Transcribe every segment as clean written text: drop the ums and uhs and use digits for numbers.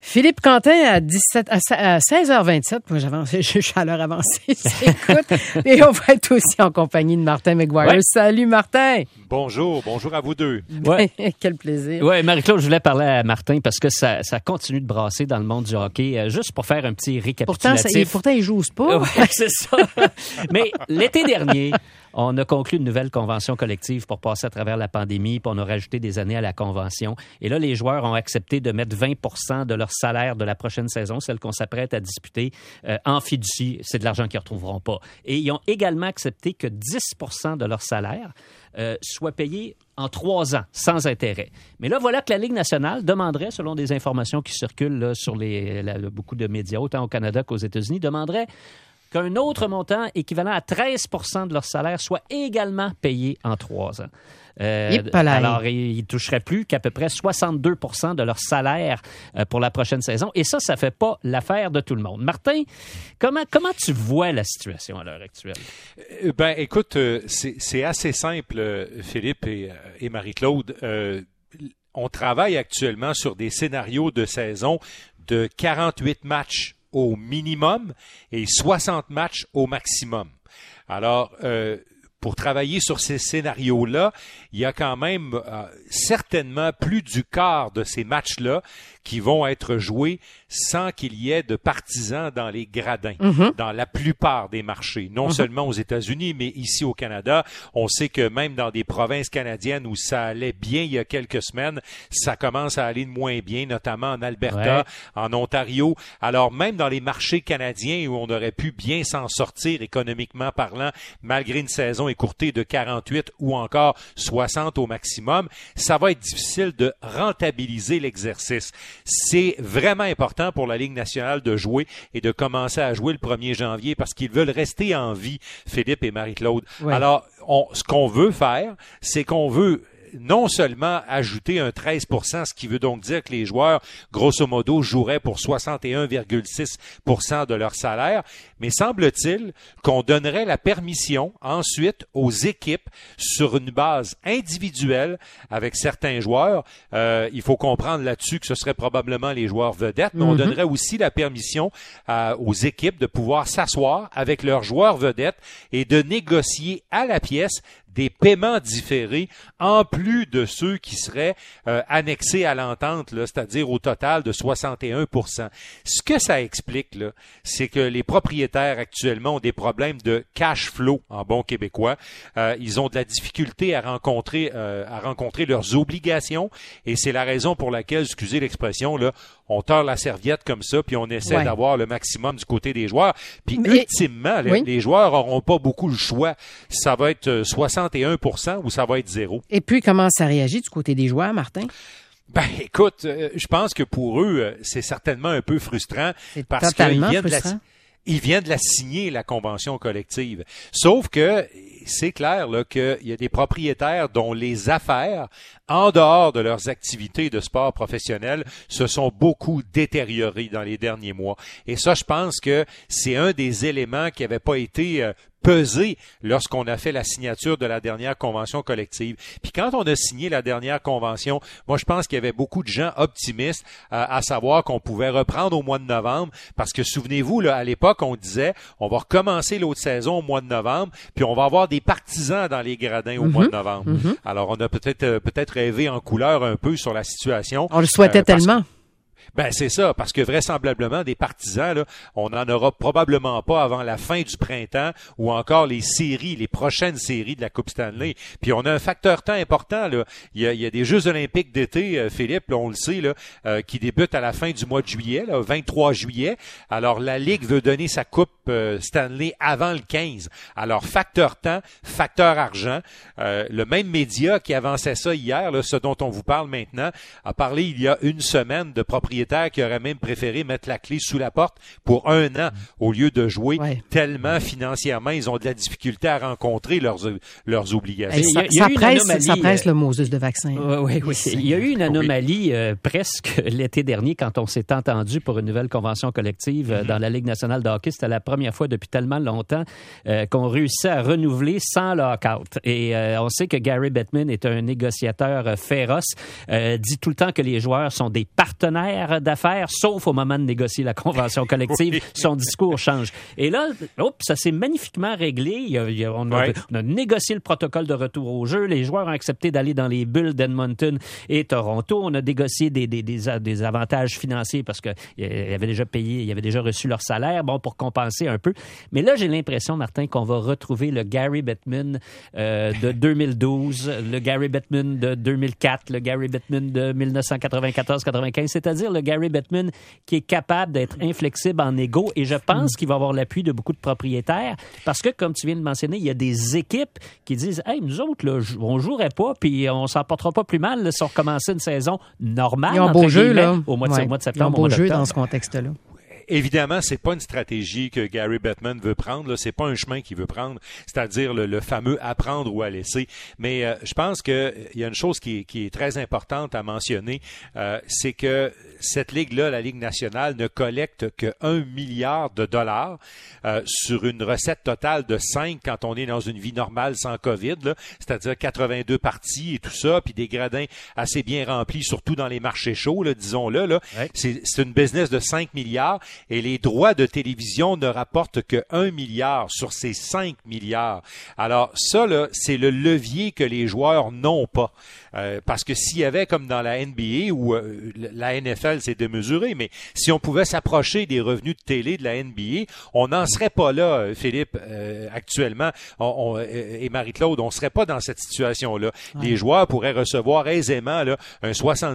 Philippe Quentin à 16h27. Moi, je suis à l'heure avancée. Écoute, et on va être aussi en compagnie de Martin McGuire. Ouais. Salut, Martin. Bonjour à vous deux. Ouais. Quel plaisir. Oui, Marie-Claude, je voulais parler à Martin parce que ça continue de brasser dans le monde du hockey. Juste pour faire un petit récapitulatif. Pourtant il joue pas. Ouais, c'est ça. Mais l'été dernier, on a conclu une nouvelle convention collective pour passer à travers la pandémie, puis on a rajouté des années à la convention. Et là, les joueurs ont accepté de mettre 20% de leur salaire de la prochaine saison, celle qu'on s'apprête à disputer, en fiducie. C'est de l'argent qu'ils ne retrouveront pas. Et ils ont également accepté que 10% de leur salaire soit payé en 3 ans, sans intérêt. Mais là, voilà que la Ligue nationale demanderait, selon des informations qui circulent là, sur beaucoup de médias, autant au Canada qu'aux États-Unis, demanderait qu'un autre montant équivalent à 13% de leur salaire soit également payé en 3 ans. Alors, ils ne toucheraient plus qu'à peu près 62% de leur salaire pour la prochaine saison. Et ça fait pas l'affaire de tout le monde. Martin, comment tu vois la situation à l'heure actuelle? Écoute, c'est assez simple, Philippe et Marie-Claude. On travaille actuellement sur des scénarios de saison de 48 matchs au minimum et 60 matchs au maximum. Alors, pour travailler sur ces scénarios-là, il y a quand même certainement plus du quart de ces matchs-là qui vont être joués sans qu'il y ait de partisans dans les gradins, dans la plupart des marchés. Non seulement aux États-Unis, mais ici au Canada. On sait que même dans des provinces canadiennes où ça allait bien il y a quelques semaines, ça commence à aller de moins bien, notamment en Alberta, en Ontario. Alors même dans les marchés canadiens où on aurait pu bien s'en sortir économiquement parlant, malgré une saison écourtée de 48 ou encore 60 au maximum, ça va être difficile de rentabiliser l'exercice. C'est vraiment important pour la Ligue nationale de jouer et de commencer à jouer le 1er janvier parce qu'ils veulent rester en vie, Philippe et Marie-Claude. Ouais. Alors, ce qu'on veut faire, c'est qu'on veut non seulement ajouter un 13%, ce qui veut donc dire que les joueurs, grosso modo, joueraient pour 61,6% de leur salaire, mais semble-t-il qu'on donnerait la permission ensuite aux équipes sur une base individuelle avec certains joueurs. Il faut comprendre là-dessus que ce serait probablement les joueurs vedettes, mais on donnerait aussi la permission aux équipes de pouvoir s'asseoir avec leurs joueurs vedettes et de négocier à la pièce des paiements différés en plus de ceux qui seraient annexés à l'entente, là, c'est-à-dire au total de 61%. Ce que ça explique, là, c'est que les propriétaires actuellement ont des problèmes de cash flow en bon québécois. Ils ont de la difficulté à rencontrer leurs obligations et c'est la raison pour laquelle, excusez l'expression, là, on tord la serviette comme ça puis on essaie d'avoir le maximum du côté des joueurs. Puis ultimement, les joueurs n'auront pas beaucoup le choix. Ça va être 61% ou ça va être 0. Et puis, comment ça réagit du côté des joueurs, Martin? Écoute, je pense que pour eux, c'est certainement un peu frustrant parce qu'ils viennent de la signer, la convention collective. Sauf que c'est clair là, qu'il y a des propriétaires dont les affaires, en dehors de leurs activités de sport professionnel, se sont beaucoup détériorées dans les derniers mois. Et ça, je pense que c'est un des éléments qui n'avait pas été pesé lorsqu'on a fait la signature de la dernière convention collective. Puis quand on a signé la dernière convention, moi je pense qu'il y avait beaucoup de gens optimistes à savoir qu'on pouvait reprendre au mois de novembre parce que souvenez-vous, là, à l'époque, on disait on va recommencer l'autre saison au mois de novembre puis on va avoir des partisans dans les gradins au mois de novembre. Alors on a peut-être rêvé en couleur un peu sur la situation. On le souhaitait tellement. C'est ça, parce que vraisemblablement, des partisans, là, on n'en aura probablement pas avant la fin du printemps ou encore les prochaines séries de la Coupe Stanley. Puis on a un facteur temps important, là. Il y a des Jeux olympiques d'été, Philippe, là, on le sait, là, qui débutent à la fin du mois de juillet, là, 23 juillet. Alors, la Ligue veut donner sa Coupe Stanley avant le 15. Alors, facteur temps, facteur argent. Le même média qui avançait ça hier, là, ce dont on vous parle maintenant, a parlé il y a une semaine de propriétaires qui auraient même préféré mettre la clé sous la porte pour 1 an au lieu de jouer tellement financièrement ils ont de la difficulté à rencontrer leurs obligations. Ça presse le Moses de vaccin. Oui. Il y a eu une anomalie presque l'été dernier quand on s'est entendu pour une nouvelle convention collective dans la Ligue nationale de hockey. C'était la première fois depuis tellement longtemps qu'on réussissait à renouveler sans lock-out. Et on sait que Gary Bettman est un négociateur féroce, dit tout le temps que les joueurs sont des partenaires faire d'affaires, sauf au moment de négocier la convention collective. Oui. Son discours change. Et là, ça s'est magnifiquement réglé. On a négocié le protocole de retour au jeu. Les joueurs ont accepté d'aller dans les bulles d'Edmonton et Toronto. On a négocié des avantages financiers parce qu'ils avaient déjà payé, ils avaient déjà reçu leur salaire, pour compenser un peu. Mais là, j'ai l'impression, Martin, qu'on va retrouver le Gary Bettman de 2012, le Gary Bettman de 2004, le Gary Bettman de 1994-95, c'est-à-dire le Gary Bettman qui est capable d'être inflexible en égo. Et je pense qu'il va avoir l'appui de beaucoup de propriétaires parce que, comme tu viens de mentionner, il y a des équipes qui disent « Hey, nous autres, là, on jouerait pas puis on s'en portera pas plus mal là, si on recommençait une saison normale. » Ils ont beau jeu, là. Au mois de septembre. Ils ont beau jeu dans ce contexte-là. Évidemment, c'est pas une stratégie que Gary Bettman veut prendre. Là, c'est pas un chemin qu'il veut prendre, c'est-à-dire le fameux apprendre ou à laisser. Mais je pense que il y a une chose qui est très importante à mentionner, c'est que cette ligue-là, la Ligue nationale, ne collecte que 1 milliard de dollars sur une recette totale de 5 quand on est dans une vie normale sans COVID, là, c'est-à-dire 82 parties et tout ça, puis des gradins assez bien remplis, surtout dans les marchés chauds, là, disons-le. Là. Ouais. C'est une business de 5 milliards. Et les droits de télévision ne rapportent que 1 milliard sur ces 5 milliards. Alors ça, là, c'est le levier que les joueurs n'ont pas. Parce que s'il y avait, comme dans la NBA, où la NFL s'est démesurée, mais si on pouvait s'approcher des revenus de télé de la NBA, on n'en serait pas là, Philippe, actuellement, et Marie-Claude, on ne serait pas dans cette situation-là. Ouais. Les joueurs pourraient recevoir aisément là, un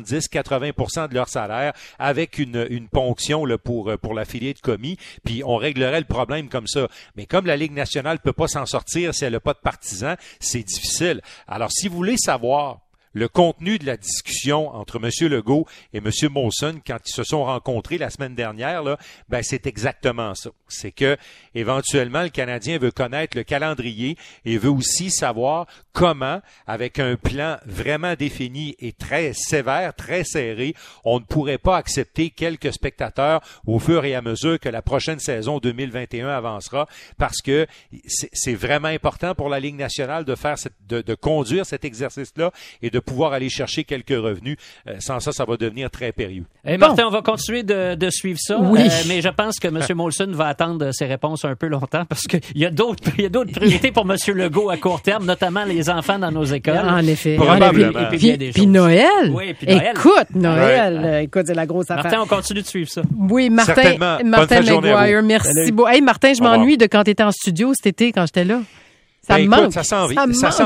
70-80% de leur salaire avec une ponction là, pour l'affilié de commis, puis on réglerait le problème comme ça. Mais comme la Ligue nationale peut pas s'en sortir si elle n'a pas de partisans, c'est difficile. Alors, si vous voulez savoir le contenu de la discussion entre M. Legault et M. Molson quand ils se sont rencontrés la semaine dernière, là, c'est exactement ça. C'est que, éventuellement, le Canadien veut connaître le calendrier et veut aussi savoir comment, avec un plan vraiment défini et très sévère, très serré, on ne pourrait pas accepter quelques spectateurs au fur et à mesure que la prochaine saison 2021 avancera, parce que c'est vraiment important pour la Ligue nationale de faire de conduire cet exercice-là et de pouvoir aller chercher quelques revenus. Sans ça, ça va devenir très périlleux. Et Martin, on va continuer de suivre ça, oui. Mais je pense que M. Molson va attendre ses réponses un peu longtemps parce qu'il y a d'autres priorités pour M. Legault à court terme, notamment les enfants dans nos écoles. En effet. Probablement. Puis Noël. Oui, puis Noël. Écoute, Noël. Écoute, c'est la grosse affaire. Martin, on continue de suivre ça. Oui, Martin McGuire, merci beaucoup. Hey, Martin, je m'ennuie de quand tu étais en studio cet été, quand j'étais là. Ça me manque. Ça s'en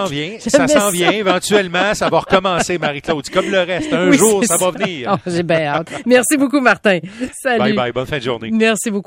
vient. Éventuellement, ça va recommencer, Marie-Claude. C'est comme le reste. Un jour, ça va venir. J'ai bien hâte. Merci beaucoup, Martin. Salut. Bye bye. Bonne fin de journée. Merci beaucoup.